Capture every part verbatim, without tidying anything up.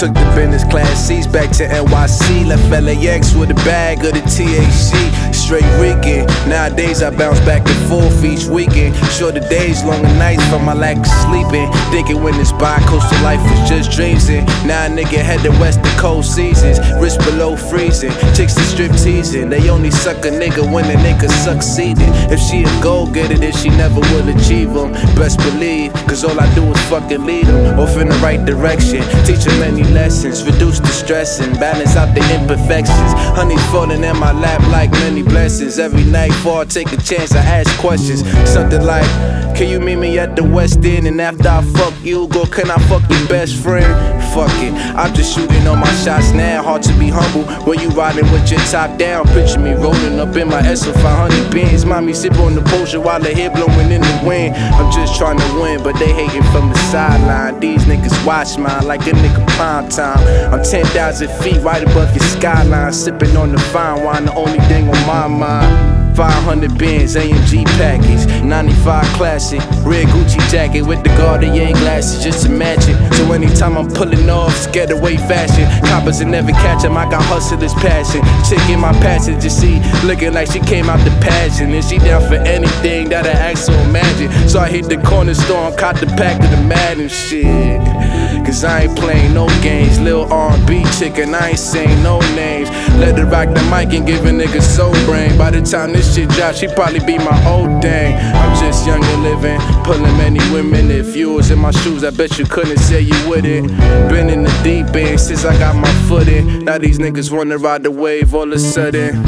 Took the business class seats back to N Y C. Left L A X with a bag of the T H C. Straight Rican. Nowadays I bounce back and forth each weekend. Shorter days, longer nights from my lack of sleeping. Thinking when this bi-coastal life was just dreams. And now a nigga headed west to cold seasons. Wrist below freezing. Chicks to strip teasing. They only suck a nigga when a nigga succeeding. If she a goal getter, then she never will achieve them. Best believe, cause all I do is fucking lead them off in the right direction. Teach them many lessons, reduce the stress and balance out the imperfections. Honey's falling in my lap like many blessings. Every night before I take a chance, I ask questions. Something like, can you meet me at the West End? And after I fuck you, go, can I fuck your best friend? Fuck it, I'm just shooting all my shots now. Hard to be humble when you riding with your top down. Picture me rolling up in my S L five hundred Benz. Mommy sip on the potion while the hair blowing in the wind. I'm just trying to win, but they hating from the sideline. These niggas watch mine like a nigga prime time. I'm ten thousand feet right above your skyline. Sipping on the fine wine, the only thing on my mind. five hundred Benz, A M G package, ninety-five classic, red Gucci jacket with the Cartier glasses just to match it. So anytime I'm pulling off, scared away fashion. Coppers will never catch him, I got hustler's passion. Chick in my passenger seat, looking like she came out the passion. And she down for anything that I ask or imagine. So I hit the corner store and caught the pack of the Madden shit. Cause I ain't playing no games, lil' R and B chicken, I ain't saying no names. Let her rock the mic and give a nigga soul brain. By the time this shit drops, she probably be my old dang. I'm just young and living, pulling many women. If you was in my shoes, I bet you couldn't say you wouldn't. Been in the deep end since I got my foot in. Now these niggas wanna ride the wave all of a sudden.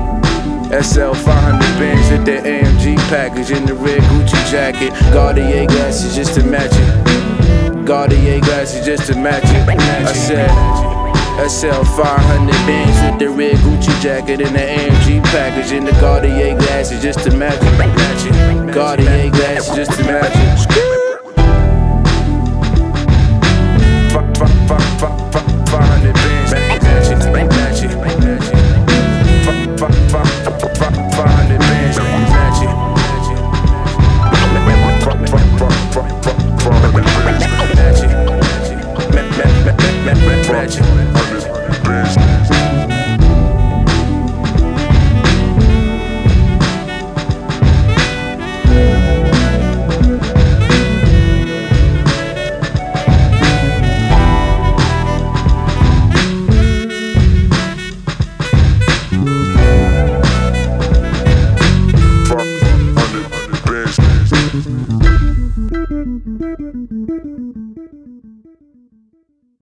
S L five hundred Benz with the A M G package in the red Gucci jacket. Cartier glasses just to match it. Cartier glasses just to match it. I said S L five hundred Benz with the red Gucci jacket and the A M G package and the Cartier glasses just to match it. Cartier glasses just to match it. five hundred Benz, match it, match it, match it. five hundred Benz, match it. Thank you.